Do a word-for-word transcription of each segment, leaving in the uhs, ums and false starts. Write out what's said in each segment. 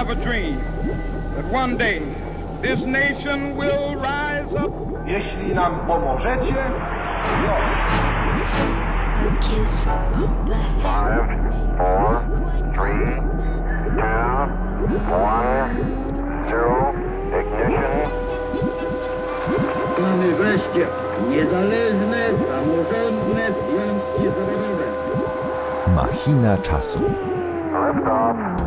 have a dream that one day this nation will rise up. Jeśli nam pomożecie, A kiss of the Five, four, three, two, one, zero, ignition. Mamy wreszcie niezależne, samorządne związki zawodowe. Machina czasu. Lift off.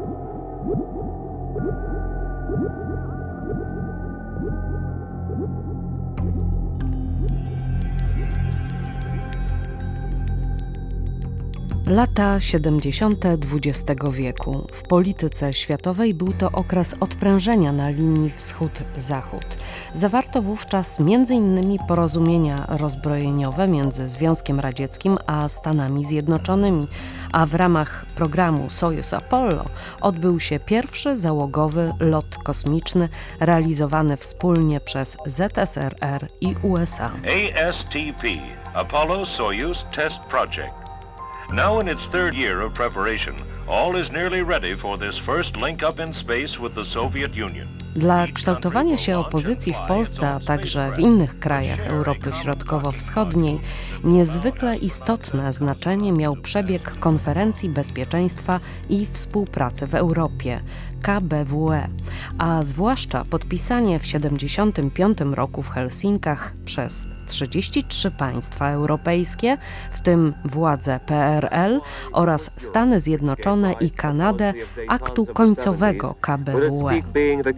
Lata siedemdziesiąte dwudziestego wieku. W polityce światowej był to okres odprężenia na linii wschód-zachód. Zawarto wówczas między innymi porozumienia rozbrojeniowe między Związkiem Radzieckim a Stanami Zjednoczonymi, a w ramach programu Sojus Apollo odbył się pierwszy załogowy lot kosmiczny realizowany wspólnie przez Z S R R i U S A. A S T P, Apollo Soyuz Test Project. Now in its third year of preparation, all is nearly ready for this first link-up in space with the Soviet Union. Dla kształtowania się opozycji w Polsce, a także w innych krajach Europy Środkowo-Wschodniej niezwykle istotne znaczenie miał przebieg Konferencji Bezpieczeństwa i Współpracy w Europie, K B W E, a zwłaszcza podpisanie w siedemdziesiątym piątym roku w Helsinkach przez trzydzieści trzy państwa europejskie, w tym władze P R L oraz Stany Zjednoczone i Kanadę, aktu końcowego K B W E.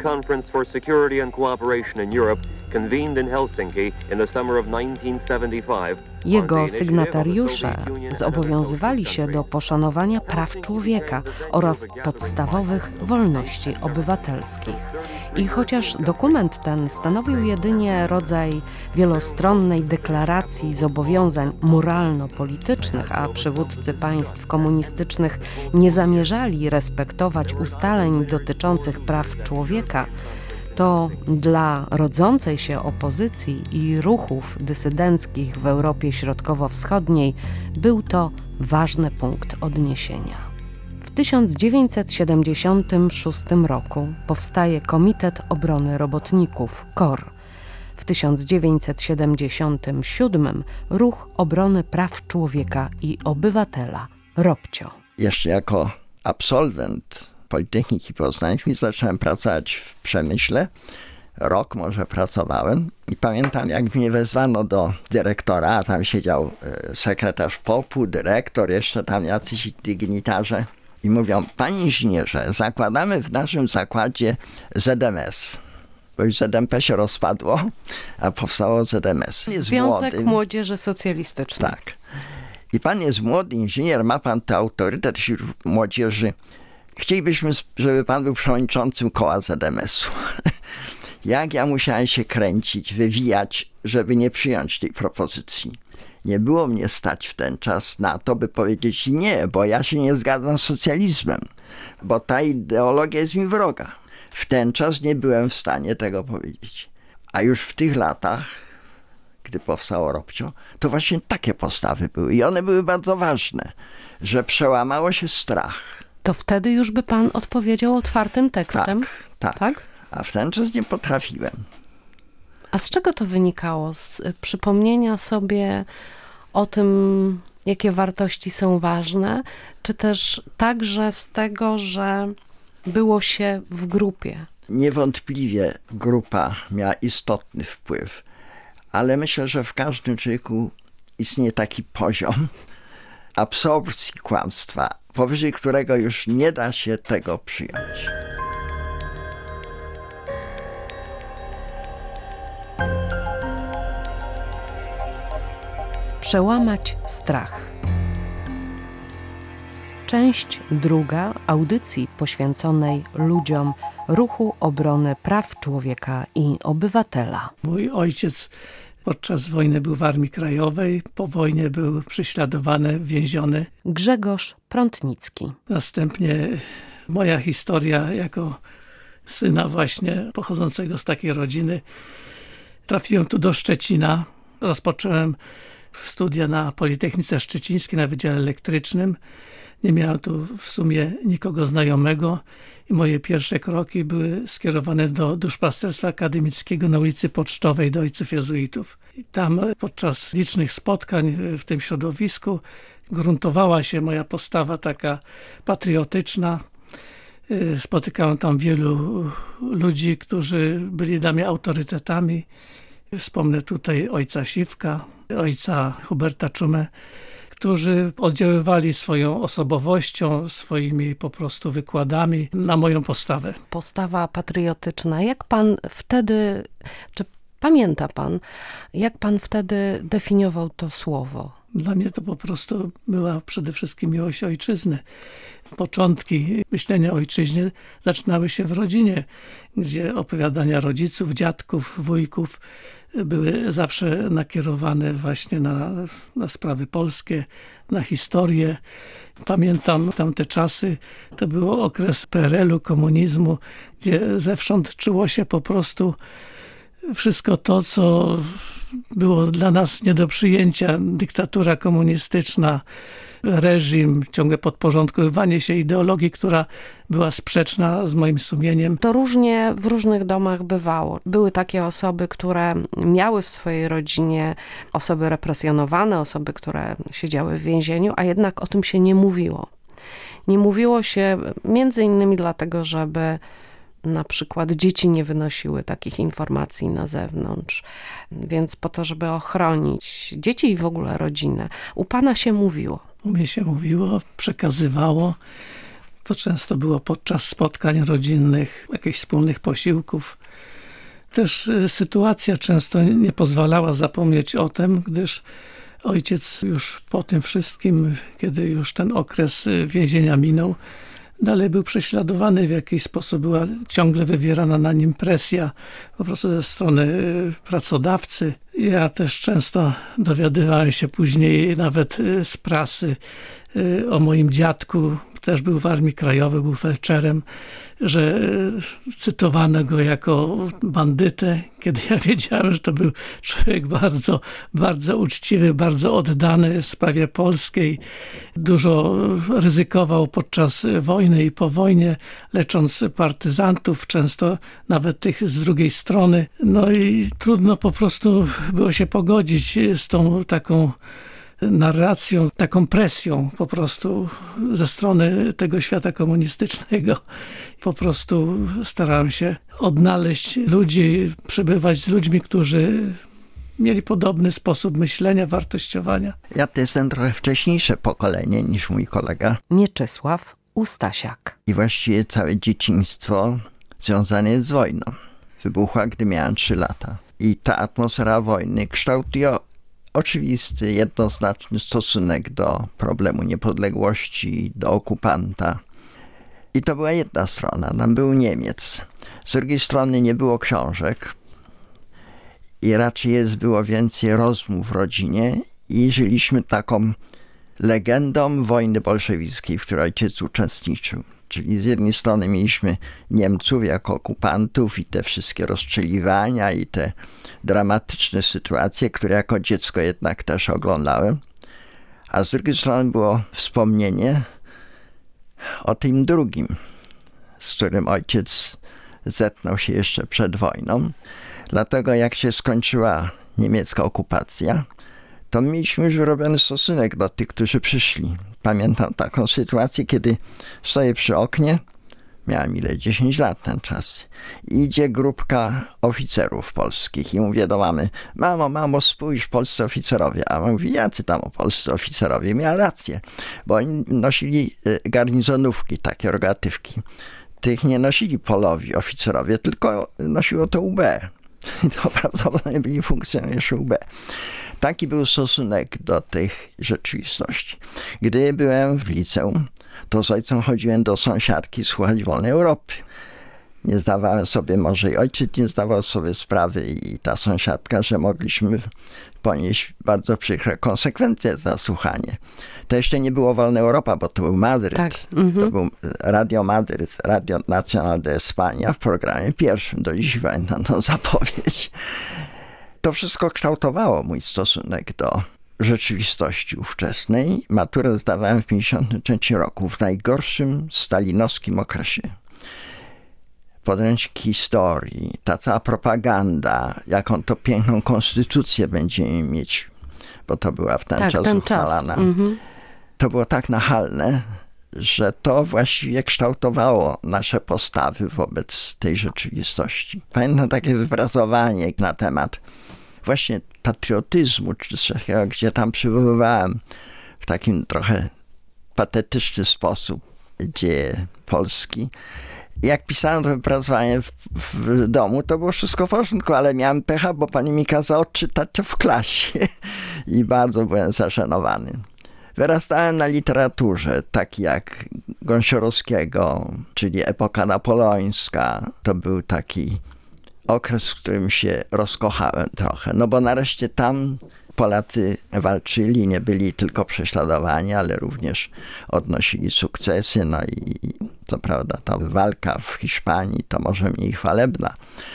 Jego sygnatariusze zobowiązywali się do poszanowania praw człowieka oraz podstawowych wolności obywatelskich. I chociaż dokument ten stanowił jedynie rodzaj wielostronnej deklaracji zobowiązań moralno-politycznych, a przywódcy państw komunistycznych nie zamierzali respektować ustaleń dotyczących praw człowieka, to dla rodzącej się opozycji i ruchów dysydenckich w Europie Środkowo-Wschodniej był to ważny punkt odniesienia. W tysiąc dziewięćset siedemdziesiątym szóstym roku powstaje Komitet Obrony Robotników, K O R. W tysiąc dziewięćset siedemdziesiątym siódmym Ruch Obrony Praw Człowieka i Obywatela, ROPCIO. Jeszcze jako absolwent Politechniki Poznańskiej zacząłem pracować w przemyśle. Rok może pracowałem i pamiętam, jak mnie wezwano do dyrektora, a tam siedział sekretarz P O P-u, dyrektor, jeszcze tam jacyś dygnitarze i mówią: panie inżynierze, zakładamy w naszym zakładzie Z M S. Bo już Z M P się rozpadło, a powstało Z M S. Związek młody. Młodzieży Socjalistycznej. Tak. I pan jest młody inżynier, ma pan ten autorytet wśród młodzieży. Chcielibyśmy, żeby pan był przewodniczącym koła Z M S-u. Jak ja musiałem się kręcić, wywijać, żeby nie przyjąć tej propozycji. Nie było mnie stać w ten czas na to, by powiedzieć nie, bo ja się nie zgadzam z socjalizmem, bo ta ideologia jest mi wroga. W ten czas nie byłem w stanie tego powiedzieć. A już w tych latach, gdy powstało ROPCIO, to właśnie takie postawy były i one były bardzo ważne, że przełamało się strach. To wtedy już by pan odpowiedział otwartym tekstem? Tak, tak. tak? A w ten czas nie potrafiłem. A z czego to wynikało? Z przypomnienia sobie o tym, jakie wartości są ważne, czy też także z tego, że było się w grupie? Niewątpliwie grupa miała istotny wpływ, ale myślę, że w każdym człowieku istnieje taki poziom absorpcji kłamstwa, powyżej którego już nie da się tego przyjąć. Przełamać strach. Część druga audycji poświęconej ludziom Ruchu Obrony Praw Człowieka i Obywatela. Mój ojciec podczas wojny był w Armii Krajowej, po wojnie był prześladowany, więziony. Grzegorz Prątnicki. Następnie moja historia jako syna właśnie pochodzącego z takiej rodziny. Trafiłem tu do Szczecina, rozpocząłem studia na Politechnice Szczecińskiej na Wydziale Elektrycznym. Nie miałem tu w sumie nikogo znajomego i moje pierwsze kroki były skierowane do duszpasterstwa akademickiego na ulicy Pocztowej do ojców jezuitów. I tam podczas licznych spotkań w tym środowisku gruntowała się moja postawa taka patriotyczna. Spotykałem tam wielu ludzi, którzy byli dla mnie autorytetami. Wspomnę tutaj ojca Siwka, ojca Huberta Czumę, którzy oddziaływali swoją osobowością, swoimi po prostu wykładami na moją postawę. Postawa patriotyczna. Jak pan wtedy, czy pamięta pan, jak pan wtedy definiował to słowo? Dla mnie to po prostu była przede wszystkim miłość ojczyzny. Początki myślenia o ojczyźnie zaczynały się w rodzinie, gdzie opowiadania rodziców, dziadków, wujków były zawsze nakierowane właśnie na, na sprawy polskie, na historię. Pamiętam tamte czasy, to był okres P R L u, komunizmu, gdzie zewsząd czuło się po prostu wszystko to, co było dla nas nie do przyjęcia. Dyktatura komunistyczna, reżim, ciągłe podporządkowywanie się ideologii, która była sprzeczna z moim sumieniem. To różnie w różnych domach bywało. Były takie osoby, które miały w swojej rodzinie osoby represjonowane, osoby, które siedziały w więzieniu, a jednak o tym się nie mówiło. Nie mówiło się między innymi dlatego, żeby na przykład dzieci nie wynosiły takich informacji na zewnątrz, więc po to, żeby ochronić dzieci i w ogóle rodzinę. U pana się mówiło. U mnie się mówiło, przekazywało. To często było podczas spotkań rodzinnych, jakichś wspólnych posiłków. Też sytuacja często nie pozwalała zapomnieć o tym, gdyż ojciec już po tym wszystkim, kiedy już ten okres więzienia minął, dalej był prześladowany w jakiś sposób, była ciągle wywierana na nim presja po prostu ze strony pracodawcy. Ja też często dowiadywałem się później nawet z prasy o moim dziadku, też był w Armii Krajowej, był felczerem, że cytowano go jako bandytę, kiedy ja wiedziałem, że to był człowiek bardzo, bardzo uczciwy, bardzo oddany sprawie polskiej. Dużo ryzykował podczas wojny i po wojnie, lecząc partyzantów, często nawet tych z drugiej strony. No i trudno po prostu było się pogodzić z tą taką narracją, taką presją po prostu ze strony tego świata komunistycznego. Po prostu starałem się odnaleźć ludzi, przebywać z ludźmi, którzy mieli podobny sposób myślenia, wartościowania. Ja to jestem trochę wcześniejsze pokolenie niż mój kolega. Mieczysław Ustasiak. I właściwie całe dzieciństwo związane jest z wojną. Wybuchła, gdy miałem trzy lata. I ta atmosfera wojny kształtuje oczywisty, jednoznaczny stosunek do problemu niepodległości, do okupanta. I to była jedna strona, tam był Niemiec. Z drugiej strony nie było książek i raczej jest, było więcej rozmów w rodzinie i żyliśmy taką legendą wojny bolszewickiej, w której ojciec uczestniczył. Czyli z jednej strony mieliśmy Niemców jako okupantów i te wszystkie rozstrzeliwania i te dramatyczne sytuacje, które jako dziecko jednak też oglądałem. A z drugiej strony było wspomnienie o tym drugim, z którym ojciec zetknął się jeszcze przed wojną. Dlatego jak się skończyła niemiecka okupacja, to mieliśmy już wyrobiony stosunek do tych, którzy przyszli. Pamiętam taką sytuację, kiedy stoję przy oknie, miałem ile, dziesięć lat ten czas, i idzie grupka oficerów polskich i mówię do mamy: mamo, mamo, spójrz, polscy oficerowie. A mama mówi: jacy tam polscy oficerowie? Miała rację, bo oni nosili garnizonówki, takie rogatywki. Tych nie nosili polowi oficerowie, tylko nosiło to U B. I to prawdopodobnie byli funkcjonariusze U B. Taki był stosunek do tych rzeczywistości. Gdy byłem w liceum, to z ojcem chodziłem do sąsiadki słuchać Wolnej Europy. Nie zdawałem sobie, może i ojciec nie zdawał sobie sprawy i ta sąsiadka, że mogliśmy ponieść bardzo przykre konsekwencje za słuchanie. To jeszcze nie było Wolna Europa, bo to był Madryt. Tak. Mm-hmm. To był Radio Madryt, Radio Nacional de España w programie pierwszym. Do dziś pamiętam tą zapowiedź. To wszystko kształtowało mój stosunek do rzeczywistości ówczesnej. Maturę zdawałem w pięćdziesiątym trzecim roku, w najgorszym stalinowskim okresie. Podręczniki historii, ta cała propaganda, jaką to piękną konstytucję będziemy mieć, bo to była w ten tak, czas ten uchwalana. Czas. Mhm. To było tak nachalne, że to właściwie kształtowało nasze postawy wobec tej rzeczywistości. Pamiętam takie wypracowanie na temat właśnie patriotyzmu, czy coś takiego, gdzie tam przywoływałem w takim trochę patetyczny sposób dzieje Polski. Jak pisałem to wypracowanie w, w domu, to było wszystko w porządku, ale miałem pecha, bo pani mi kazała odczytać to w klasie i bardzo byłem zaszanowany. Wyrastałem na literaturze, tak jak Gąsiorowskiego, czyli epoka napoleońska. To był taki okres, w którym się rozkochałem trochę. No bo nareszcie tam Polacy walczyli, nie byli tylko prześladowani, ale również odnosili sukcesy. No i co prawda ta walka w Hiszpanii to może mniej chwalebna.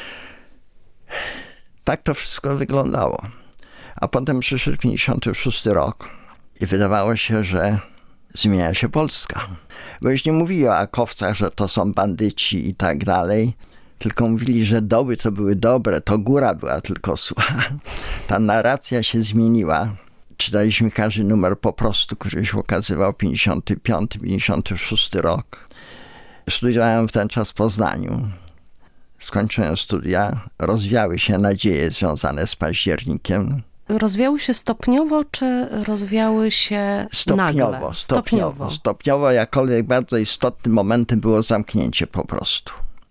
Tak to wszystko wyglądało. A potem przyszedł pięćdziesiąty szósty rok. I wydawało się, że zmienia się Polska. Bo już nie mówili o akowcach, że to są bandyci i tak dalej, tylko mówili, że doby to były dobre, to góra była tylko zła. Ta narracja się zmieniła. Czytaliśmy każdy numer po prostu, który się ukazywał pięćdziesiąty piąty pięćdziesiąty szósty rok. Studiowałem w ten czas w Poznaniu. Skończyłem studia, rozwiały się nadzieje związane z październikiem. Rozwiały się stopniowo, czy rozwiały się stopniowo, nagle? Stopniowo, stopniowo. Stopniowo, jakkolwiek bardzo istotnym momentem było zamknięcie po prostu.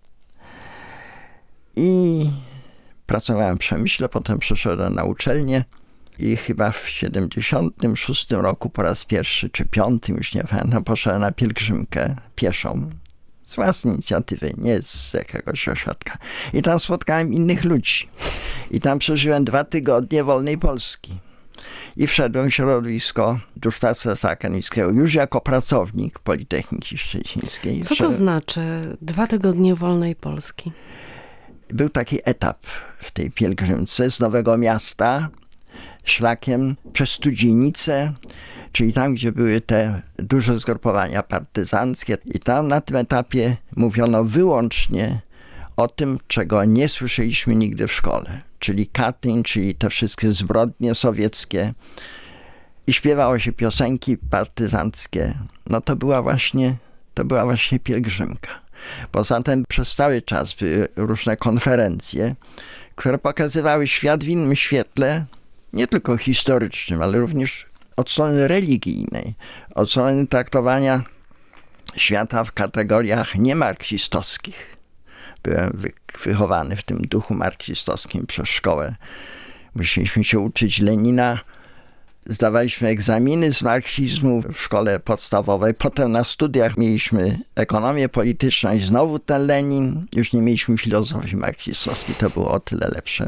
I pracowałem w przemyśle, potem przyszedłem na uczelnię i chyba w siedemdziesiątym szóstym roku po raz pierwszy, czy piątym, już nie pamiętam, poszedłem na pielgrzymkę pieszą. Z własnej inicjatywy, nie z jakiegoś ośrodka. I tam spotkałem innych ludzi. I tam przeżyłem dwa tygodnie wolnej Polski. I wszedłem w środowisko duszpasterstwa akademickiego już jako pracownik Politechniki Szczecińskiej. Co to znaczy dwa tygodnie wolnej Polski? Był taki etap w tej pielgrzymce z Nowego Miasta, szlakiem przez Studzienicę, czyli tam, gdzie były te duże zgrupowania partyzanckie. I tam na tym etapie mówiono wyłącznie o tym, czego nie słyszeliśmy nigdy w szkole. Czyli Katyń, czyli te wszystkie zbrodnie sowieckie. I śpiewało się piosenki partyzanckie. No to była właśnie, to była właśnie pielgrzymka. Poza tym przez cały czas były różne konferencje, które pokazywały świat w innym świetle, nie tylko historycznym, ale również od strony religijnej, od strony traktowania świata w kategoriach niemarksistowskich. Byłem wychowany w tym duchu marksistowskim przez szkołę. Musieliśmy się uczyć Lenina. Zdawaliśmy egzaminy z marksizmu w szkole podstawowej. Potem na studiach mieliśmy ekonomię polityczną i znowu ten Lenin. Już nie mieliśmy filozofii marksistowskiej. To było o tyle lepsze.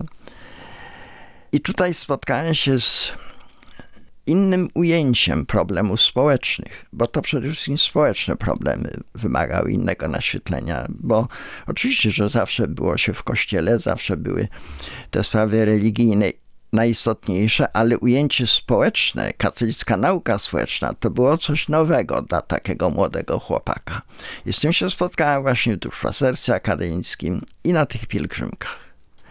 I tutaj spotkałem się z innym ujęciem problemów społecznych, bo to przede wszystkim społeczne problemy wymagały innego naświetlenia, bo oczywiście, że zawsze było się w kościele, zawsze były te sprawy religijne najistotniejsze, ale ujęcie społeczne, katolicka nauka społeczna, to było coś nowego dla takiego młodego chłopaka. I z tym się spotkałem właśnie w duszpasterstwie akademickim i na tych pielgrzymkach.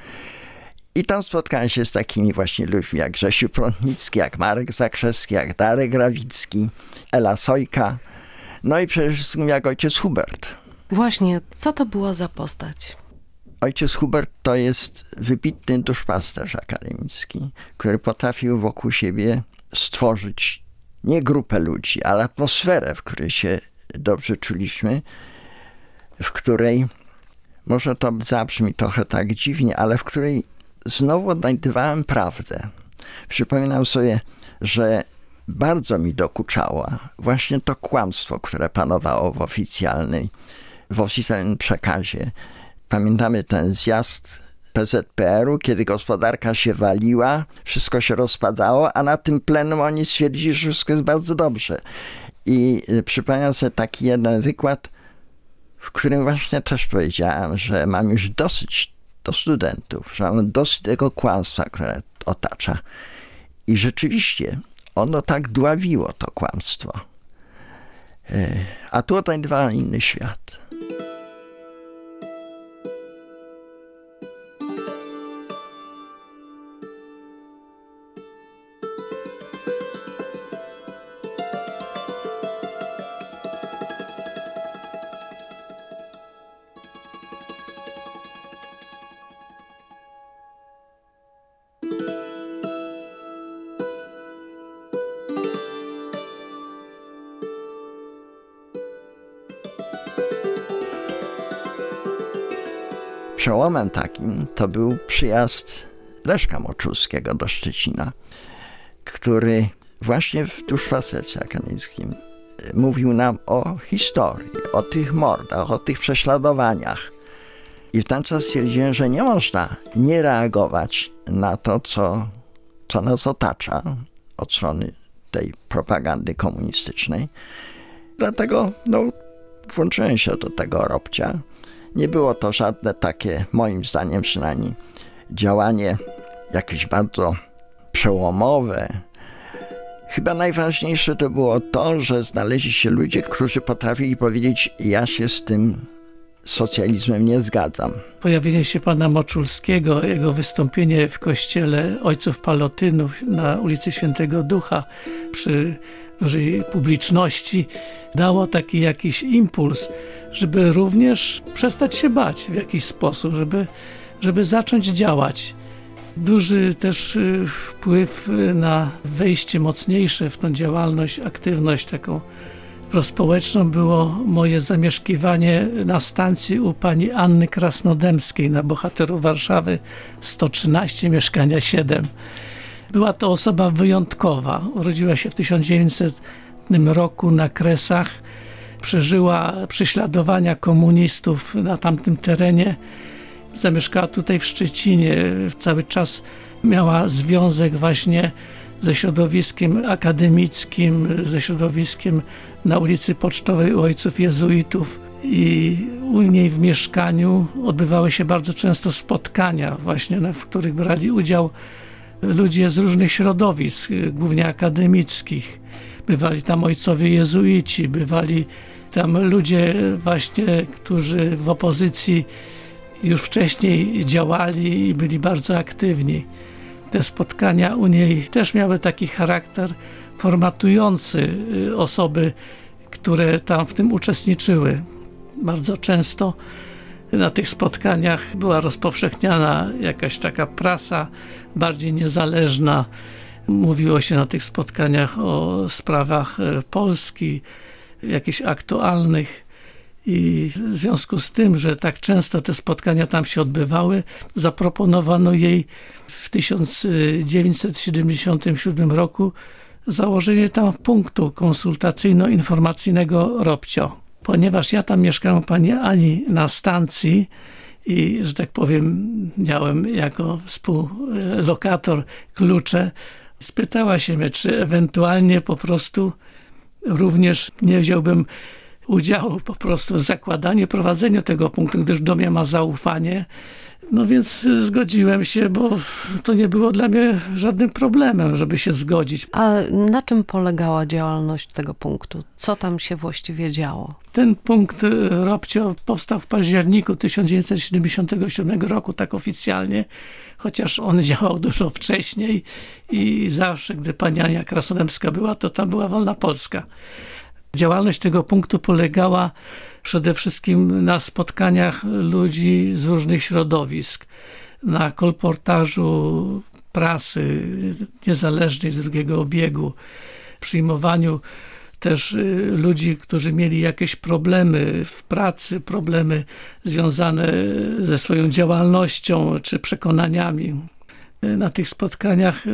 I tam spotkałem się z takimi właśnie ludźmi jak Grzesiu Prątnicki, jak Marek Zakrzewski, jak Darek Rawicki, Ela Sojka, no i przede wszystkim jak ojciec Hubert. Właśnie, co to była za postać? Ojciec Hubert to jest wybitny duszpasterz akademicki, który potrafił wokół siebie stworzyć nie grupę ludzi, ale atmosferę, w której się dobrze czuliśmy, w której, może to zabrzmi trochę tak dziwnie, ale w której znowu odnajdywałem prawdę. Przypominam sobie, że bardzo mi dokuczało właśnie to kłamstwo, które panowało w oficjalnej, w oficjalnym przekazie. Pamiętamy ten zjazd P Z P R u, kiedy gospodarka się waliła, wszystko się rozpadało, a na tym plenum oni stwierdzili, że wszystko jest bardzo dobrze. I przypominam sobie taki jeden wykład, w którym właśnie też powiedziałem, że mam już dosyć do studentów, że mam dosyć tego kłamstwa, które otacza. I rzeczywiście ono tak dławiło, to kłamstwo. A tutaj dwa inny świat. Przełomem takim to był przyjazd Leszka Moczuskiego do Szczecina, który właśnie w Duszpasterstwie Akademickim mówił nam o historii, o tych mordach, o tych prześladowaniach. I w ten czas stwierdziłem, że nie można nie reagować na to, co, co nas otacza od strony tej propagandy komunistycznej. Dlatego no, włączyłem się do tego robcia. Nie było to żadne takie, moim zdaniem przynajmniej, działanie jakieś bardzo przełomowe. Chyba najważniejsze to było to, że znaleźli się ludzie, którzy potrafili powiedzieć: ja się z tym socjalizmem nie zgadzam. Pojawienie się pana Moczulskiego, jego wystąpienie w kościele Ojców Palotynów na ulicy Świętego Ducha przy dużej publiczności dało taki jakiś impuls, żeby również przestać się bać w jakiś sposób, żeby, żeby zacząć działać. Duży też wpływ na wejście mocniejsze w tą działalność, aktywność taką prospołeczną było moje zamieszkiwanie na stacji u pani Anny Krasnodębskiej na Bohaterów Warszawy sto trzynaście, mieszkania siedem. Była to osoba wyjątkowa. Urodziła się w tysiąc dziewięćsetnym roku na Kresach. Przeżyła prześladowania komunistów na tamtym terenie. Zamieszkała tutaj w Szczecinie. Cały czas miała związek właśnie ze środowiskiem akademickim, ze środowiskiem na ulicy Pocztowej u ojców jezuitów. I u niej w mieszkaniu odbywały się bardzo często spotkania właśnie, w których brali udział ludzie z różnych środowisk, głównie akademickich. Bywali tam ojcowie jezuici, bywali tam ludzie właśnie, którzy w opozycji już wcześniej działali i byli bardzo aktywni. Te spotkania u niej też miały taki charakter formatujący osoby, które tam w tym uczestniczyły. Bardzo często na tych spotkaniach była rozpowszechniana jakaś taka prasa bardziej niezależna. Mówiło się na tych spotkaniach o sprawach Polski, jakichś aktualnych. I w związku z tym, że tak często te spotkania tam się odbywały, zaproponowano jej w tysiąc dziewięćset siedemdziesiątym siódmym roku założenie tam punktu konsultacyjno-informacyjnego Robcio. Ponieważ ja tam mieszkałem u pani Ani na stacji i, że tak powiem, miałem jako współlokator klucze, spytała się mnie, czy ewentualnie po prostu również nie wziąłbym udziału po prostu w zakładaniu, prowadzeniu tego punktu, gdyż do mnie ma zaufanie. No więc zgodziłem się, bo to nie było dla mnie żadnym problemem, żeby się zgodzić. A na czym polegała działalność tego punktu? Co tam się właściwie działo? Ten punkt Robcio powstał w październiku tysiąc dziewięćset siedemdziesiątego siódmego roku, tak oficjalnie, chociaż on działał dużo wcześniej i zawsze, gdy pani Ania Krasnodębska była, to tam była Wolna Polska. Działalność tego punktu polegała przede wszystkim na spotkaniach ludzi z różnych środowisk, na kolportażu prasy niezależnej z drugiego obiegu, przyjmowaniu też ludzi, którzy mieli jakieś problemy w pracy, problemy związane ze swoją działalnością czy przekonaniami. Na tych spotkaniach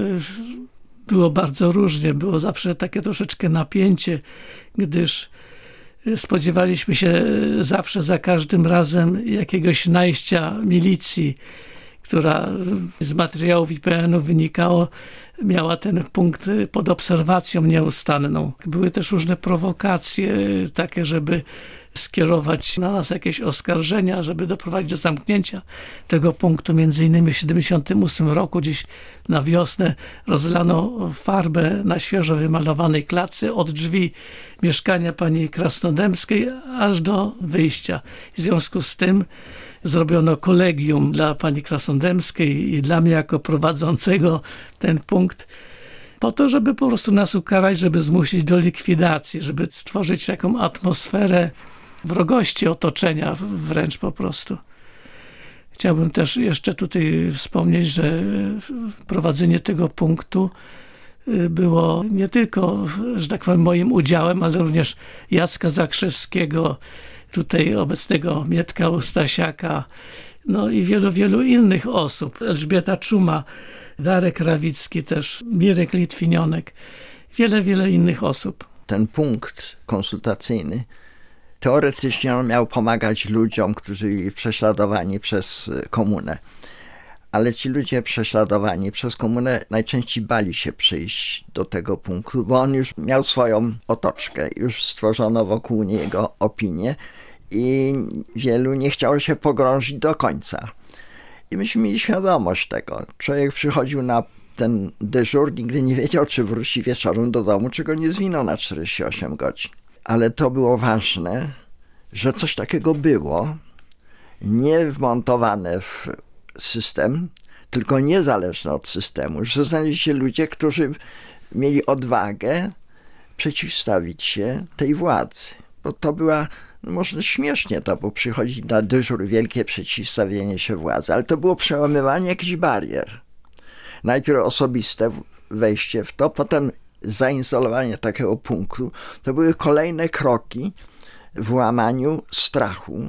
było bardzo różnie, było zawsze takie troszeczkę napięcie, gdyż spodziewaliśmy się zawsze za każdym razem jakiegoś najścia milicji, która z materiałów I P N u wynikało, miała ten punkt pod obserwacją nieustanną. Były też różne prowokacje takie, żeby skierować na nas jakieś oskarżenia, żeby doprowadzić do zamknięcia tego punktu. Między innymi w siedemdziesiątym ósmym roku gdzieś na wiosnę rozlano farbę na świeżo wymalowanej klatce od drzwi mieszkania pani Krasnodębskiej aż do wyjścia. W związku z tym zrobiono kolegium dla pani Krasnodębskiej i dla mnie jako prowadzącego ten punkt, po to, żeby po prostu nas ukarać, żeby zmusić do likwidacji, żeby stworzyć taką atmosferę wrogości otoczenia wręcz po prostu. Chciałbym też jeszcze tutaj wspomnieć, że prowadzenie tego punktu było nie tylko, że tak powiem, moim udziałem, ale również Jacka Zakrzewskiego, tutaj obecnego Mietka Ustasiaka, no i wielu, wielu innych osób. Elżbieta Czuma, Darek Rawicki też, Mirek Litwinionek, wiele, wiele innych osób. Ten punkt konsultacyjny teoretycznie on miał pomagać ludziom, którzy byli prześladowani przez komunę. Ale ci ludzie prześladowani przez komunę najczęściej bali się przyjść do tego punktu, bo on już miał swoją otoczkę, już stworzono wokół niego opinię i wielu nie chciało się pogrążyć do końca. I myśmy mieli świadomość tego. Człowiek przychodził na ten dyżur, nigdy nie wiedział, czy wróci wieczorem do domu, czy go nie zwiną na czterdzieści osiem godzin. Ale to było ważne, że coś takiego było, nie wmontowane w system, tylko niezależne od systemu, że znaleźli się ludzie, którzy mieli odwagę przeciwstawić się tej władzy. Bo to była, no może śmiesznie to, bo przychodzi na dyżur wielkie przeciwstawienie się władzy, ale to było przełamywanie jakichś barier. Najpierw osobiste wejście w to, potem zainstalowanie takiego punktu. To były kolejne kroki w łamaniu strachu,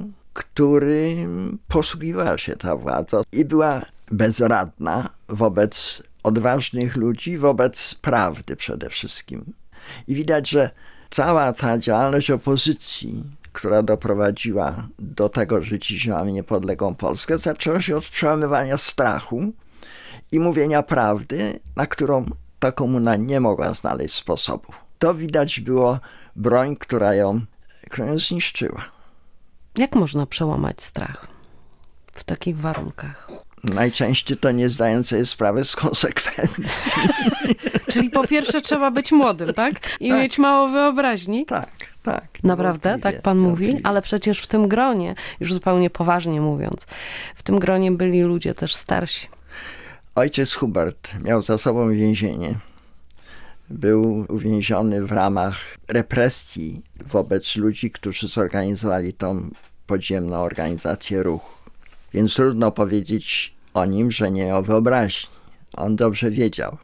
którym posługiwała się ta władza i była bezradna wobec odważnych ludzi, wobec prawdy przede wszystkim. I widać, że cała ta działalność opozycji, która doprowadziła do tego, że dziś mamy niepodległą Polskę, zaczęła się od przełamywania strachu i mówienia prawdy, na którą ta komuna nie mogła znaleźć sposobu. To widać było broń, która ją, która ją zniszczyła. Jak można przełamać strach w takich warunkach? Najczęściej to nie zdając sobie sprawy z konsekwencji. Czyli po pierwsze trzeba być młodym, tak? I tak. mieć mało wyobraźni? Tak, tak. Naprawdę? Tak pan mówi? Ale przecież w tym gronie, już zupełnie poważnie mówiąc, w tym gronie byli ludzie też starsi. Ojciec Hubert miał za sobą więzienie. Był uwięziony w ramach represji wobec ludzi, którzy zorganizowali tą podziemną organizację ruchu. Więc trudno powiedzieć o nim, że nie miał wyobraźni. On dobrze wiedział.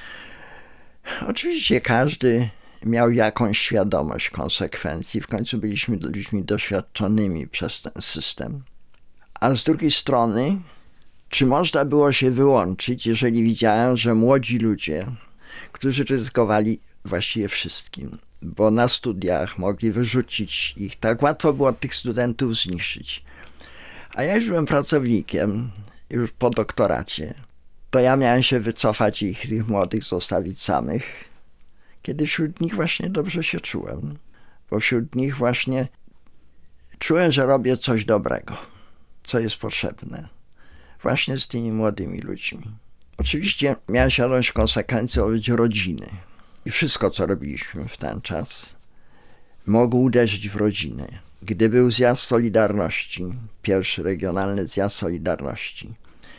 Oczywiście każdy miał jakąś świadomość konsekwencji. W końcu byliśmy ludźmi doświadczonymi przez ten system. A z drugiej strony, czy można było się wyłączyć, jeżeli widziałem, że młodzi ludzie, którzy ryzykowali właściwie wszystkim, bo na studiach mogli wyrzucić ich, tak łatwo było tych studentów zniszczyć. A ja już byłem pracownikiem, już po doktoracie, to ja miałem się wycofać i ich, tych młodych zostawić samych, kiedy wśród nich właśnie dobrze się czułem, bo wśród nich właśnie czułem, że robię coś dobrego, co jest potrzebne, właśnie z tymi młodymi ludźmi. Oczywiście miałem świadomość konsekwencji wobec rodziny i wszystko, co robiliśmy w ten czas, mogło uderzyć w rodzinę. Gdy był zjazd Solidarności, pierwszy regionalny zjazd Solidarności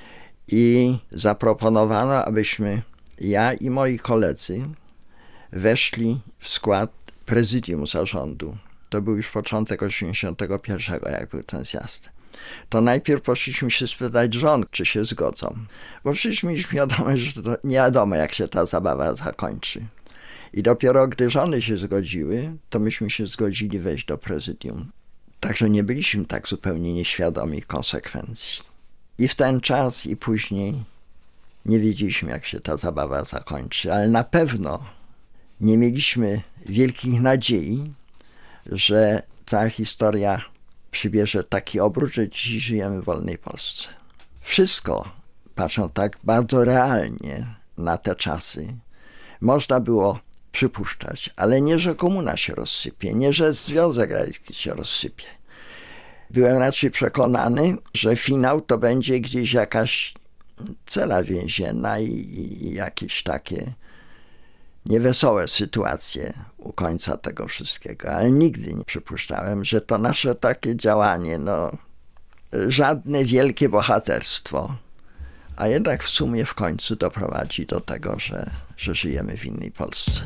i zaproponowano, abyśmy ja i moi koledzy weszli w skład prezydium zarządu. To był już początek osiemdziesiątego pierwszego, jak był ten zjazd. To najpierw poszliśmy się spytać żon, czy się zgodzą. Bo przecież mieliśmy wiadomość, że to nie wiadomo, jak się ta zabawa zakończy. I dopiero gdy żony się zgodziły, to myśmy się zgodzili wejść do prezydium. Także nie byliśmy tak zupełnie nieświadomi konsekwencji. I w ten czas, i później nie wiedzieliśmy, jak się ta zabawa zakończy, ale na pewno nie mieliśmy wielkich nadziei, że cała historia przybierze taki obrót, że dziś żyjemy w wolnej Polsce. Wszystko, patrząc tak bardzo realnie, na te czasy można było przypuszczać, ale nie, że komuna się rozsypie, nie, że Związek Radziecki się rozsypie. Byłem raczej przekonany, że finał to będzie gdzieś jakaś cela więzienna i, i jakieś takie niewesołe sytuacje u końca tego wszystkiego, ale nigdy nie przypuszczałem, że to nasze takie działanie, no żadne wielkie bohaterstwo, a jednak w sumie w końcu doprowadzi do tego, że, że żyjemy w innej Polsce.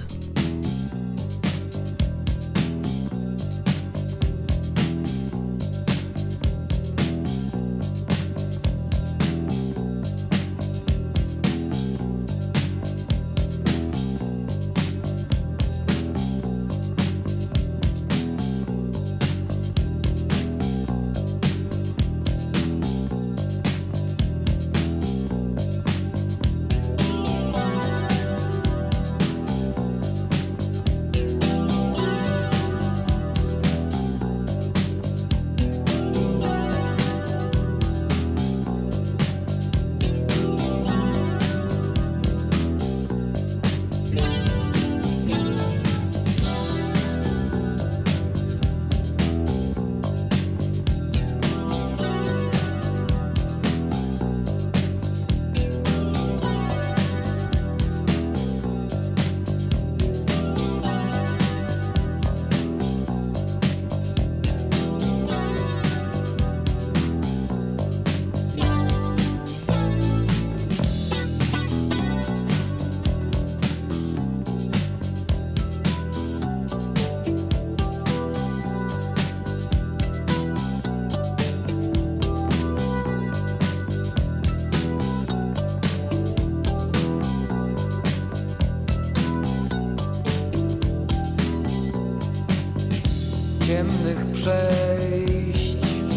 Ciemnych przejść,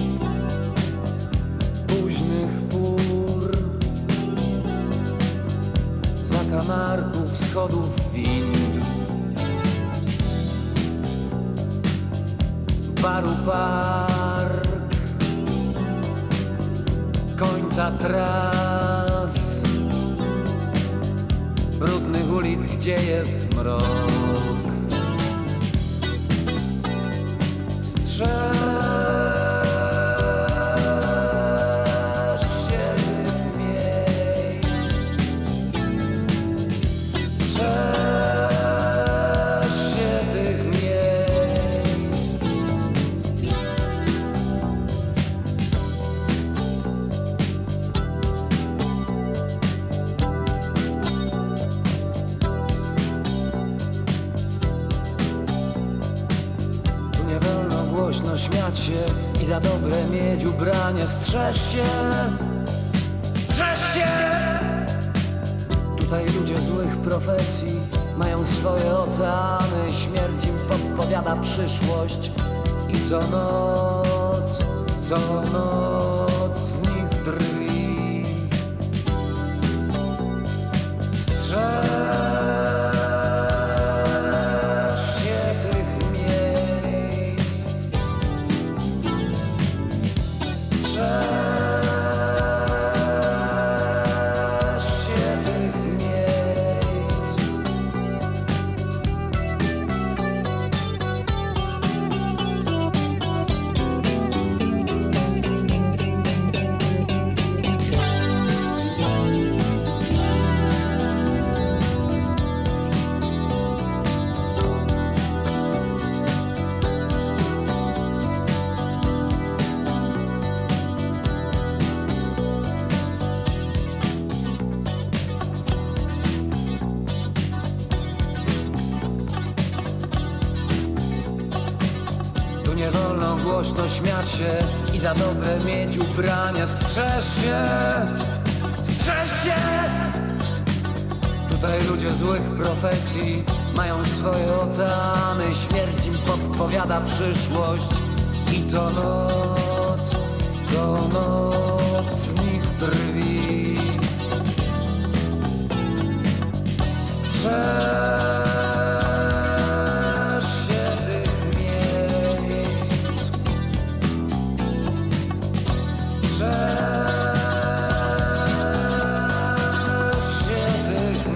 późnych pór, zakamarków, schodów, wind, baru park, końca tras, brudnych ulic, gdzie jest mrok. Strzeż się tych miejsc, strzeż się tych miejsc. Tu nie wolno głośno śmiać się i za dobre mieć ubranie. Strzeż się, strzeż się! Tutaj ludzie złych profesji mają swoje oceany. Śmierć im podpowiada przyszłość i co noc, co noc z nich drwi. Strzeż się tych miejsc, strzeż się tych miejsc. Tu nie wolno głośno śmiać się i za dobre mieć ubrania. Strzeż się, strzeż się! Tutaj ludzie złych profesji mają swoje oceany. Śmierć im podpowiada przyszłość i co noc, co noc z nich drwi. Strzeż się tych miejsc, strzeż się tych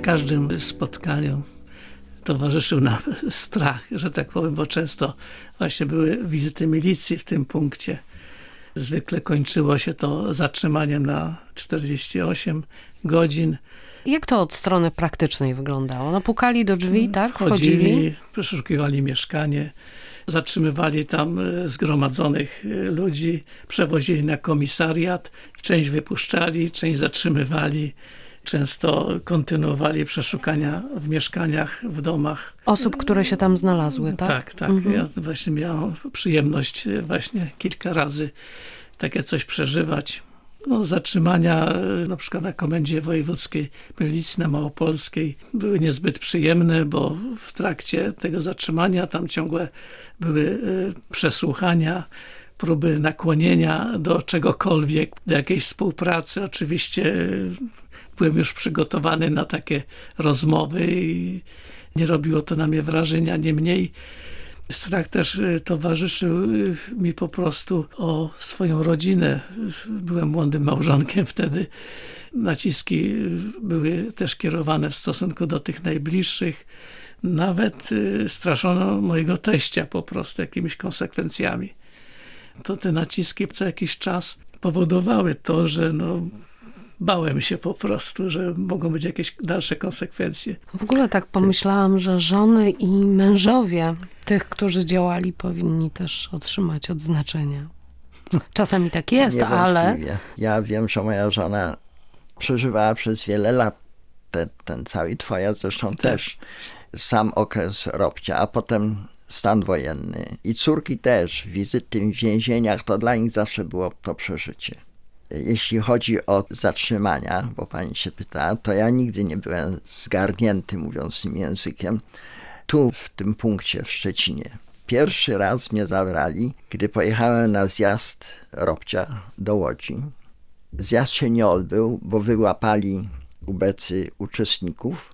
każdym spotkaniu towarzyszył nam strach, że tak powiem, bo często właśnie były wizyty milicji w tym punkcie. Zwykle kończyło się to zatrzymaniem na czterdzieści osiem godzin. Jak to od strony praktycznej wyglądało? No pukali do drzwi, tak? Wchodzili, Wchodzili, przeszukiwali mieszkanie, zatrzymywali tam zgromadzonych ludzi, przewozili na komisariat, część wypuszczali, część zatrzymywali. Często kontynuowali przeszukania w mieszkaniach, w domach. Osób, które się tam znalazły, tak? Tak, tak. Mhm. Ja właśnie miałam przyjemność właśnie kilka razy takie coś przeżywać. No, zatrzymania na przykład na Komendzie Wojewódzkiej Milicji na Małopolskiej były niezbyt przyjemne, bo w trakcie tego zatrzymania tam ciągle były przesłuchania, próby nakłonienia do czegokolwiek, do jakiejś współpracy. Oczywiście byłem już przygotowany na takie rozmowy i nie robiło to na mnie wrażenia. Niemniej strach też towarzyszył mi po prostu o swoją rodzinę. Byłem młodym małżonkiem wtedy. Naciski były też kierowane w stosunku do tych najbliższych. Nawet straszono mojego teścia po prostu jakimiś konsekwencjami. To te naciski co jakiś czas powodowały to, że no, bałem się po prostu, że mogą być jakieś dalsze konsekwencje. W ogóle tak pomyślałam, że żony i mężowie tych, którzy działali, powinni też otrzymać odznaczenia. Czasami tak jest, ale... Ja wiem, że moja żona przeżywała przez wiele lat te, ten cały, twoja zresztą tak. też, sam okres Robcia, a potem stan wojenny. I córki też, wizyty w więzieniach, to dla nich zawsze było to przeżycie. Jeśli chodzi o zatrzymania, bo pani się pyta, to ja nigdy nie byłem zgarnięty, mówiąc tym językiem, tu w tym punkcie w Szczecinie. Pierwszy raz mnie zabrali, gdy pojechałem na zjazd Robcia do Łodzi. Zjazd się nie odbył, bo wyłapali ubecy uczestników.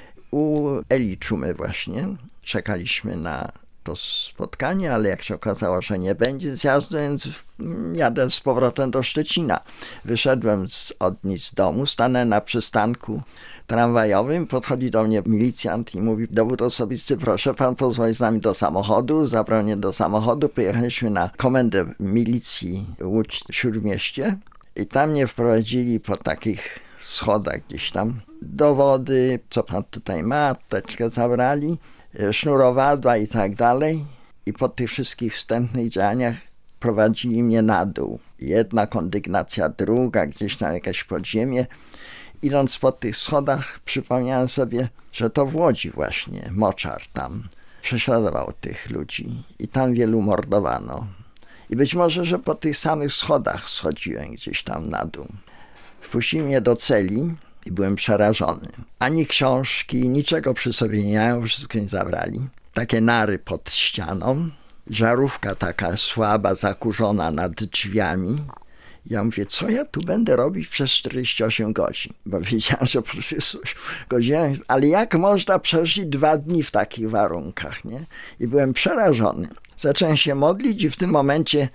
U Eli Czumy właśnie czekaliśmy na to spotkanie, ale jak się okazało, że nie będzie zjazdu, więc jadę z powrotem do Szczecina. Wyszedłem z, od nic z domu, stanę na przystanku tramwajowym, podchodzi do mnie milicjant i mówi: dowód osobisty, proszę, pan pozwoli z nami do samochodu. Zabrał mnie do samochodu, pojechaliśmy na komendę milicji Łódź Śródmieście i tam mnie wprowadzili po takich schodach gdzieś tam. Dowody, co pan tutaj ma, teczkę zabrali, sznurowadła i tak dalej. I po tych wszystkich wstępnych działaniach prowadzili mnie na dół. Jedna kondygnacja, druga, gdzieś tam jakieś podziemie. Idąc po tych schodach, przypomniałem sobie, że to w Łodzi właśnie moczar tam prześladował tych ludzi i tam wielu mordowano. I być może, że po tych samych schodach schodziłem gdzieś tam na dół. Wpuścili mnie do celi i byłem przerażony. Ani książki, niczego przy sobie nie miałem, wszystko mi zabrali. Takie nary pod ścianą, żarówka taka słaba, zakurzona nad drzwiami. Ja mówię, co ja tu będę robić przez czterdzieści osiem godzin? Bo wiedziałem, że po trzydziestu ośmiu godzinach, ale jak można przeżyć dwa dni w takich warunkach, nie? I byłem przerażony. Zacząłem się modlić i w tym momencie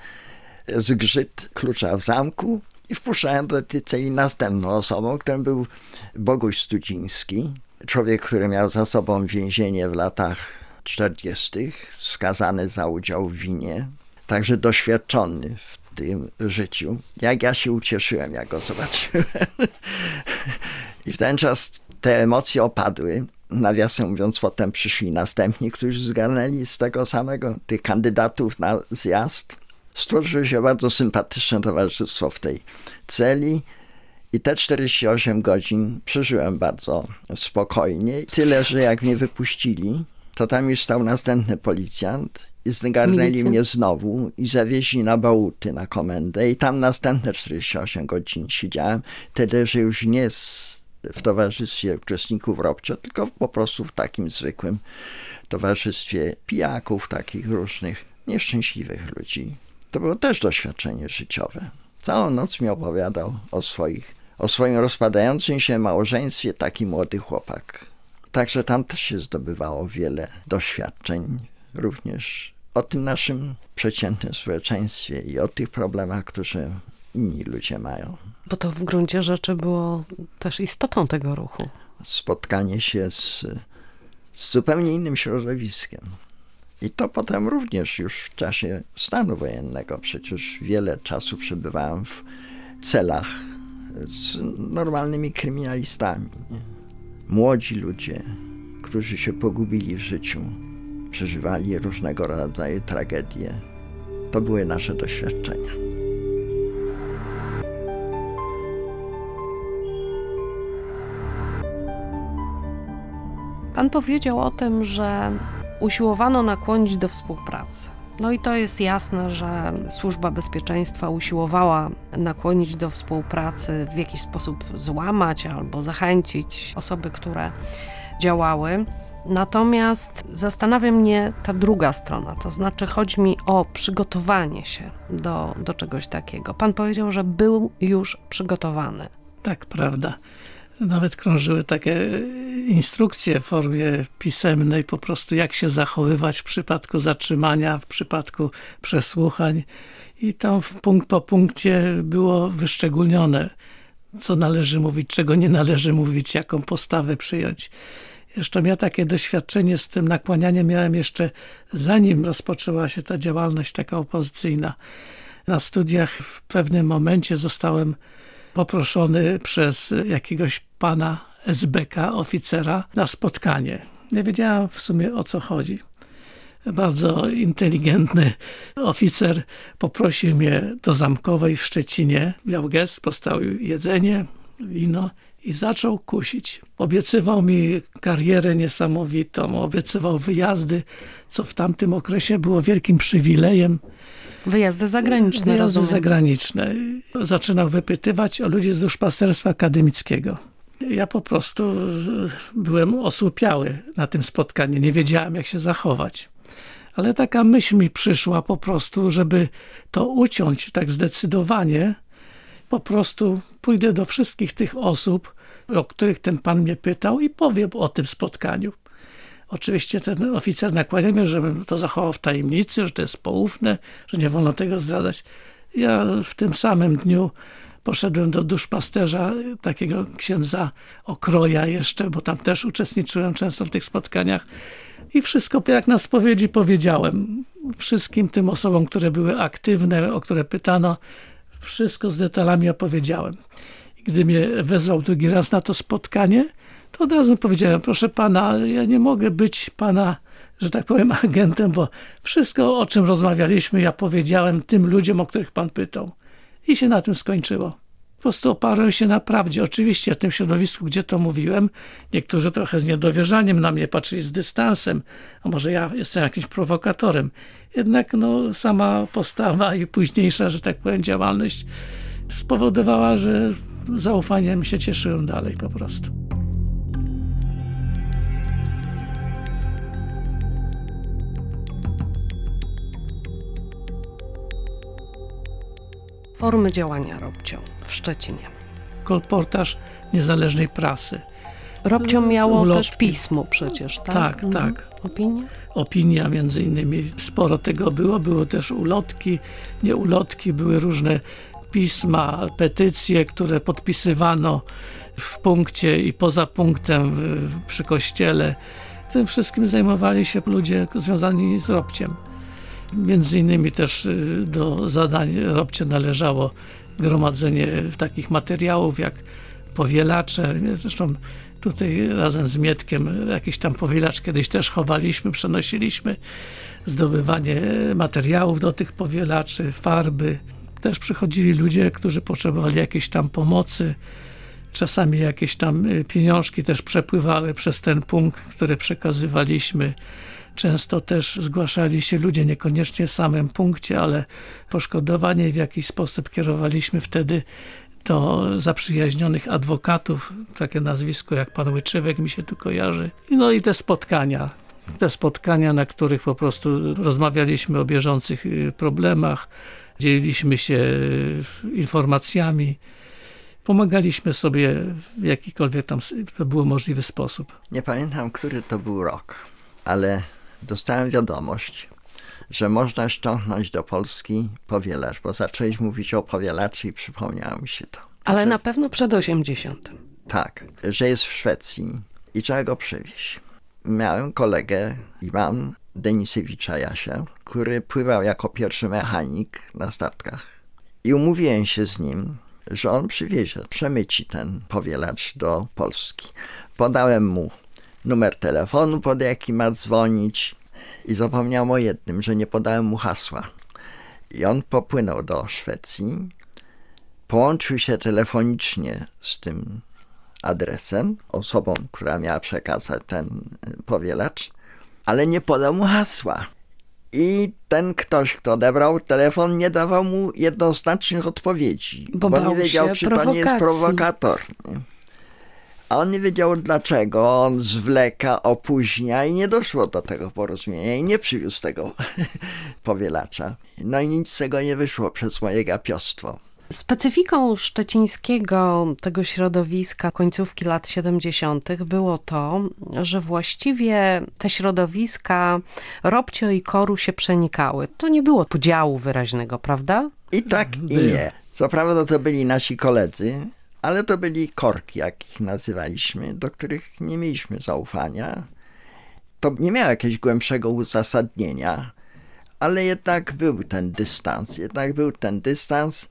zgrzyt klucza w zamku i wpuszczałem do tej celi następną osobą, którym był Boguś Studziński. Człowiek, który miał za sobą więzienie w latach czterdziestych, skazany za udział w winie, także doświadczony w tym życiu. Jak ja się ucieszyłem, jak go zobaczyłem. I w ten czas te emocje opadły. Nawiasem mówiąc, potem przyszli następni, którzy zgarnęli z tego samego tych kandydatów na zjazd. Stworzyło się bardzo sympatyczne towarzystwo w tej celi i te czterdzieści osiem godzin przeżyłem bardzo spokojnie. Tyle, że jak mnie wypuścili, to tam już stał następny policjant i zgarnęli Milicja. mnie znowu i zawieźli na Bałuty, na komendę i tam następne czterdzieści osiem godzin siedziałem. Tyle, że już nie z, w towarzystwie uczestników Robcia, tylko po prostu w takim zwykłym towarzystwie pijaków, takich różnych nieszczęśliwych ludzi. To było też doświadczenie życiowe. Całą noc mi opowiadał o swoich, o swoim rozpadającym się małżeństwie taki młody chłopak. Także tam też się zdobywało wiele doświadczeń, również o tym naszym przeciętnym społeczeństwie i o tych problemach, które inni ludzie mają. Bo to w gruncie rzeczy było też istotą tego ruchu. spotkanie się z, z zupełnie innym środowiskiem. I to potem również już w czasie stanu wojennego. Przecież wiele czasu przebywałem w celach z normalnymi kryminalistami. Nie? Młodzi ludzie, którzy się pogubili w życiu, przeżywali różnego rodzaju tragedie. To były nasze doświadczenia. Pan powiedział o tym, że usiłowano nakłonić do współpracy. No i to jest jasne, że Służba Bezpieczeństwa usiłowała nakłonić do współpracy, w jakiś sposób złamać albo zachęcić osoby, które działały. Natomiast zastanawia mnie ta druga strona, to znaczy chodzi mi o przygotowanie się do, do czegoś takiego. Pan powiedział, że był już przygotowany. Tak, prawda. Nawet krążyły takie instrukcje w formie pisemnej, po prostu jak się zachowywać w przypadku zatrzymania, w przypadku przesłuchań. I tam punkt po punkcie było wyszczególnione, co należy mówić, czego nie należy mówić, jaką postawę przyjąć. Jeszcze miałem takie doświadczenie z tym nakłanianiem, miałem jeszcze zanim rozpoczęła się ta działalność taka opozycyjna. Na studiach w pewnym momencie zostałem poproszony przez jakiegoś pana S B K, oficera, na spotkanie. Nie wiedziałem w sumie, o co chodzi. Bardzo inteligentny oficer poprosił mnie do Zamkowej w Szczecinie. Miał gest, postawił jedzenie, wino i zaczął kusić. Obiecywał mi karierę niesamowitą, obiecywał wyjazdy, co w tamtym okresie było wielkim przywilejem. Wyjazdy zagraniczne, Wyjazdy rozumiem. zagraniczne. Zaczynał wypytywać o ludzi z duszpasterstwa akademickiego. Ja po prostu byłem osłupiały na tym spotkaniu. Nie wiedziałem, jak się zachować. Ale taka myśl mi przyszła po prostu, żeby to uciąć tak zdecydowanie. Po prostu pójdę do wszystkich tych osób, o których ten pan mnie pytał i powiem o tym spotkaniu. Oczywiście ten oficer nakłania mnie, żebym to zachował w tajemnicy, że to jest poufne, że nie wolno tego zdradzać. Ja w tym samym dniu poszedłem do duszpasterza, takiego księdza Okroja jeszcze, bo tam też uczestniczyłem często w tych spotkaniach i wszystko jak na spowiedzi powiedziałem. Wszystkim tym osobom, które były aktywne, o które pytano, wszystko z detalami opowiedziałem. I gdy mnie wezwał drugi raz na to spotkanie, to od razu powiedziałem, proszę pana, ja nie mogę być pana, że tak powiem, agentem, bo wszystko, o czym rozmawialiśmy, ja powiedziałem tym ludziom, o których pan pytał. I się na tym skończyło. Po prostu oparłem się na prawdzie. Oczywiście w tym środowisku, gdzie to mówiłem, niektórzy trochę z niedowierzaniem na mnie patrzyli z dystansem, a może ja jestem jakimś prowokatorem. Jednak no, sama postawa i późniejsza, że tak powiem, działalność spowodowała, że zaufaniem się cieszyłem dalej po prostu. Formy działania Robcio w Szczecinie. Kolportaż niezależnej prasy. Robcio miało Ulotki. też pismo przecież, tak? Tak, mhm. tak. Opinia? Opinia między innymi. Sporo tego było. Były też ulotki, nie ulotki, były różne pisma, petycje, które podpisywano w punkcie i poza punktem przy kościele. Tym wszystkim zajmowali się ludzie związani z Robciem. Między innymi też do zadań Robcia należało gromadzenie takich materiałów jak powielacze. Zresztą tutaj razem z Mietkiem jakiś tam powielacz kiedyś też chowaliśmy, przenosiliśmy. Zdobywanie materiałów do tych powielaczy, farby. Też przychodzili ludzie, którzy potrzebowali jakiejś tam pomocy. Czasami jakieś tam pieniążki też przepływały przez ten punkt, który przekazywaliśmy. Często też zgłaszali się ludzie niekoniecznie w samym punkcie, ale poszkodowani w jakiś sposób kierowaliśmy wtedy do zaprzyjaźnionych adwokatów, takie nazwisko jak pan Łyczywek mi się tu kojarzy. No i te spotkania, te spotkania, na których po prostu rozmawialiśmy o bieżących problemach, dzieliliśmy się informacjami, pomagaliśmy sobie w jakikolwiek tam było możliwy sposób. Nie pamiętam, który to był rok, ale dostałem wiadomość, że można ściągnąć do Polski powielacz, bo zacząłeś mówić o powielaczu i przypomniało mi się to. Ale że... na pewno przed osiemdziesiątym. Tak, że jest w Szwecji i trzeba go przywieźć. Miałem kolegę i mam Denisewicza Jasia, który pływał jako pierwszy mechanik na statkach. I umówiłem się z nim, że on przywiezie, przemyci ten powielacz do Polski. Podałem mu numer telefonu, pod jaki ma dzwonić i zapomniałem o jednym, że nie podałem mu hasła. I on popłynął do Szwecji, połączył się telefonicznie z tym adresem, osobą, która miała przekazać ten powielacz, ale nie podał mu hasła. I ten ktoś, kto odebrał telefon, nie dawał mu jednoznacznych odpowiedzi, bo, bo nie wiedział, czy prowokacji. to nie jest prowokator. A on nie wiedział dlaczego, on zwleka, opóźnia i nie doszło do tego porozumienia i nie przywiózł tego powielacza. No i nic z tego nie wyszło przez moje gapiostwo. Specyfiką szczecińskiego tego środowiska końcówki lat siedemdziesiątych było to, że właściwie te środowiska Robcio i Koru się przenikały. To nie było podziału wyraźnego, prawda? I tak, i nie. Co prawda to byli nasi koledzy, ale to byli korki, jak ich nazywaliśmy, do których nie mieliśmy zaufania. To nie miało jakiegoś głębszego uzasadnienia, ale jednak był ten dystans. Jednak był ten dystans.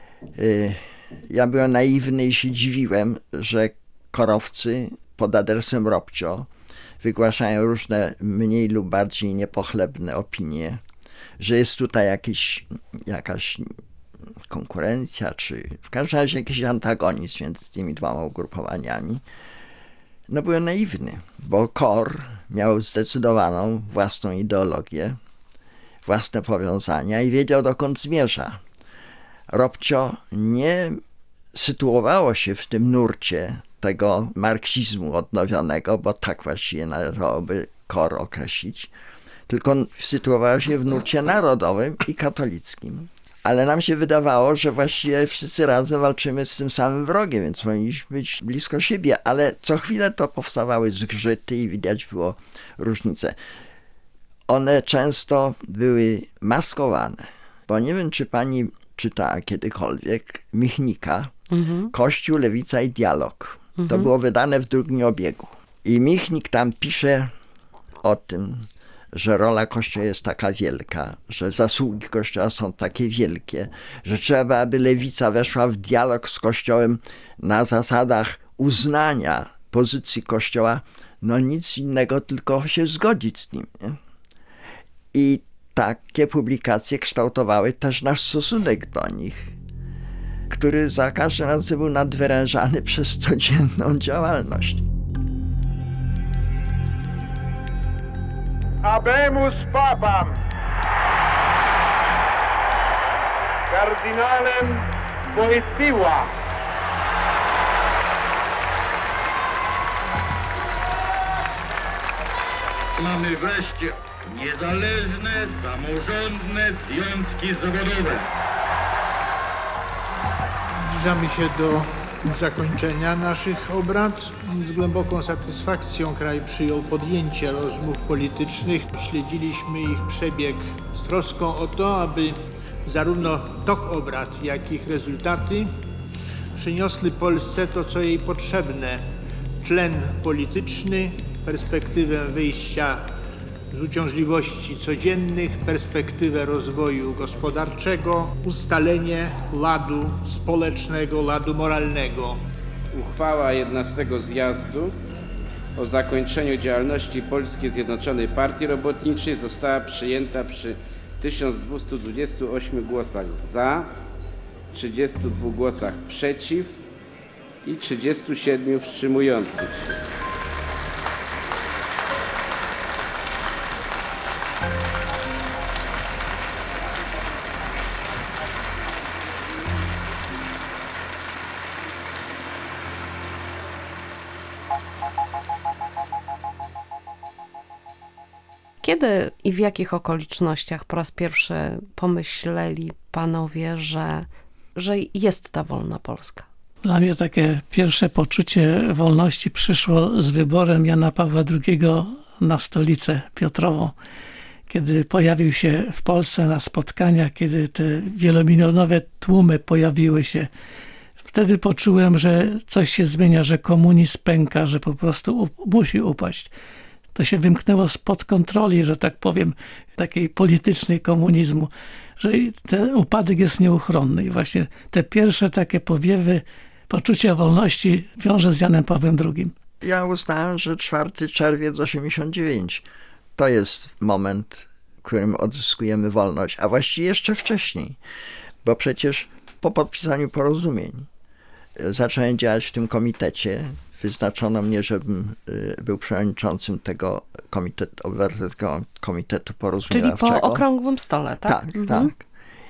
Ja byłem naiwny i się dziwiłem, że korowcy pod adresem Robcio wygłaszają różne mniej lub bardziej niepochlebne opinie, że jest tutaj jakiś, jakaś konkurencja, czy w każdym razie jakiś antagonizm między tymi dwoma ugrupowaniami. No byłem naiwny, bo KOR miał zdecydowaną własną ideologię, własne powiązania i wiedział, dokąd zmierza. Robcio nie sytuowało się w tym nurcie tego marksizmu odnowionego, bo tak właściwie należałoby KOR określić, tylko sytuowało się w nurcie narodowym i katolickim. Ale nam się wydawało, że właściwie wszyscy razem walczymy z tym samym wrogiem, więc powinniśmy być blisko siebie, ale co chwilę to powstawały zgrzyty i widać było różnice. One często były maskowane, bo nie wiem, czy pani czytała kiedykolwiek Michnika, mhm. Kościół, lewica i dialog. Mhm. To było wydane w drugim obiegu. I Michnik tam pisze o tym, że rola Kościoła jest taka wielka, że zasługi Kościoła są takie wielkie, że trzeba, aby lewica weszła w dialog z Kościołem na zasadach uznania pozycji Kościoła, no nic innego, tylko się zgodzić z nim. Nie? I takie publikacje kształtowały też nasz stosunek do nich, który za każdym razem był nadwyrężany przez codzienną działalność. Habemus papam, kardynałem Wojtyła. Mamy wreszcie niezależne, samorządne związki zawodowe. Zbliżamy się do zakończenia naszych obrad. Z głęboką satysfakcją kraj przyjął podjęcie rozmów politycznych. Śledziliśmy ich przebieg z troską o to, aby zarówno tok obrad, jak i ich rezultaty przyniosły Polsce to, co jej potrzebne. Tlen polityczny, perspektywę wyjścia z uciążliwości codziennych, perspektywę rozwoju gospodarczego, ustalenie ladu społecznego, ladu moralnego. Uchwała jedenastego zjazdu o zakończeniu działalności Polskiej Zjednoczonej Partii Robotniczej została przyjęta przy tysiąc dwieście dwudziestu ośmiu głosach za, trzydziestu dwóch głosach przeciw i trzydziestu siedmiu wstrzymujących się. Kiedy i w jakich okolicznościach po raz pierwszy pomyśleli panowie, że, że jest ta wolna Polska? Dla mnie takie pierwsze poczucie wolności przyszło z wyborem Jana Pawła drugiego na stolicę Piotrową. Kiedy pojawił się w Polsce na spotkaniach, kiedy te wielomilionowe tłumy pojawiły się w wtedy poczułem, że coś się zmienia, że komunizm pęka, że po prostu up- musi upaść. To się wymknęło spod kontroli, że tak powiem, takiej politycznej komunizmu, że ten upadek jest nieuchronny. I właśnie te pierwsze takie powiewy poczucia wolności wiąże z Janem Pawłem drugim. Ja uznałem, że czwartego czerwca osiemdziesiątego dziewiątego to jest moment, w którym odzyskujemy wolność, a właściwie jeszcze wcześniej, bo przecież po podpisaniu porozumień zacząłem działać w tym komitecie. Wyznaczono mnie, żebym był przewodniczącym tego komitetu, Obywatelskiego Komitetu Porozumieniowczego. Czyli po okrągłym stole, tak? Tak, mhm. tak.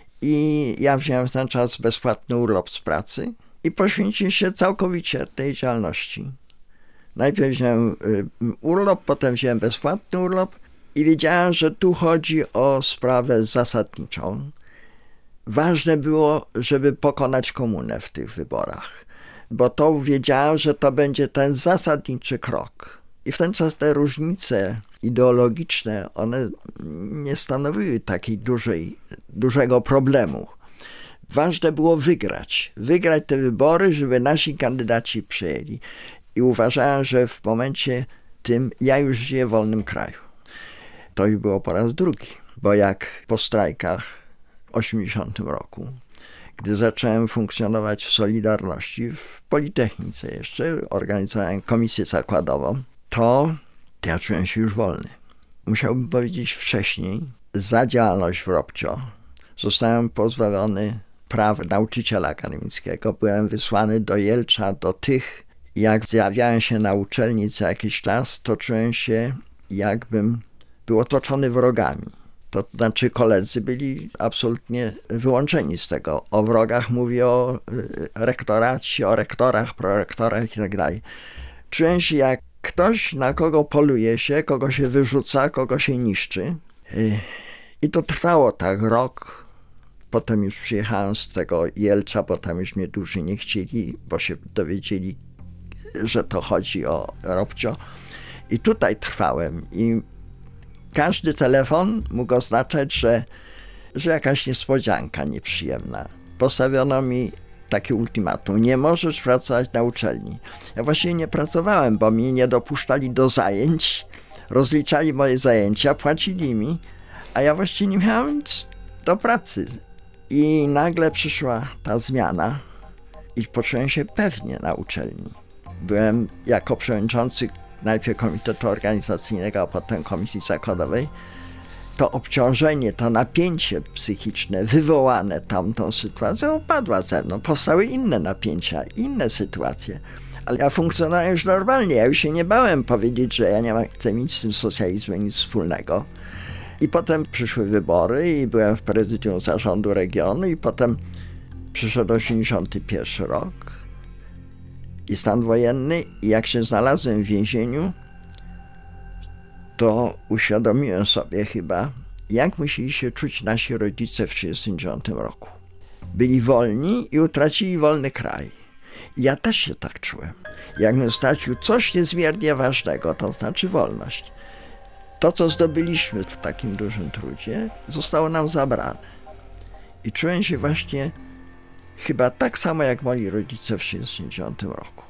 I ja wziąłem w ten czas bezpłatny urlop z pracy i poświęciłem się całkowicie tej działalności. Najpierw wziąłem urlop, potem wziąłem bezpłatny urlop i wiedziałem, że tu chodzi o sprawę zasadniczą. Ważne było, żeby pokonać komunę w tych wyborach, bo to wiedziałem, że to będzie ten zasadniczy krok. I w ten czas te różnice ideologiczne, one nie stanowiły takiej dużej, dużego problemu. Ważne było wygrać. Wygrać te wybory, żeby nasi kandydaci przyjęli. I uważałem, że w momencie tym ja już żyję w wolnym kraju. To już było po raz drugi, bo jak po strajkach w osiemdziesiątym roku, gdy zacząłem funkcjonować w Solidarności, w Politechnice jeszcze, organizowałem komisję zakładową, to ja czułem się już wolny. Musiałbym powiedzieć wcześniej, za działalność w Robcio zostałem pozbawiony praw nauczyciela akademickiego. Byłem wysłany do Jelcza, do tych, jak zjawiałem się na uczelni co jakiś czas, to czułem się, jakbym był otoczony wrogami. To znaczy koledzy byli absolutnie wyłączeni z tego. O wrogach mówię o rektoracie, o rektorach, prorektorach i tak dalej. Czułem się jak ktoś, na kogo poluje się, kogo się wyrzuca, kogo się niszczy. I to trwało tak rok. Potem już przyjechałem z tego Jelcza, bo tam już mnie dłużej nie chcieli, bo się dowiedzieli, że to chodzi o Robcio. I tutaj trwałem. I każdy telefon mógł oznaczać, że, że jakaś niespodzianka nieprzyjemna. Postawiono mi takie ultimatum: nie możesz pracować na uczelni. Ja właściwie nie pracowałem, bo mnie nie dopuszczali do zajęć, rozliczali moje zajęcia, płacili mi, a ja właściwie nie miałem nic do pracy. I nagle przyszła ta zmiana i poczułem się pewnie na uczelni. Byłem jako przewodniczący najpierw komitetu organizacyjnego, a potem komisji zakładowej. To obciążenie, to napięcie psychiczne wywołane tamtą sytuacją opadła ze mną. Powstały inne napięcia, inne sytuacje. Ale ja funkcjonowałem już normalnie. Ja już się nie bałem powiedzieć, że ja nie chcę mieć z tym socjalizmem nic wspólnego. I potem przyszły wybory i byłem w prezydium zarządu regionu i potem przyszedł osiemdziesiąty pierwszy rok i stan wojenny. I jak się znalazłem w więzieniu, to uświadomiłem sobie chyba, jak musieli się czuć nasi rodzice w tysiąc dziewięćset trzydziestym dziewiątym roku. Byli wolni i utracili wolny kraj. I ja też się tak czułem. Jakbym stracił coś niezmiernie ważnego, to znaczy wolność. To, co zdobyliśmy w takim dużym trudzie, zostało nam zabrane. I czułem się właśnie chyba tak samo jak moi rodzice w tysiąc dziewięćset trzydziestym dziewiątym roku.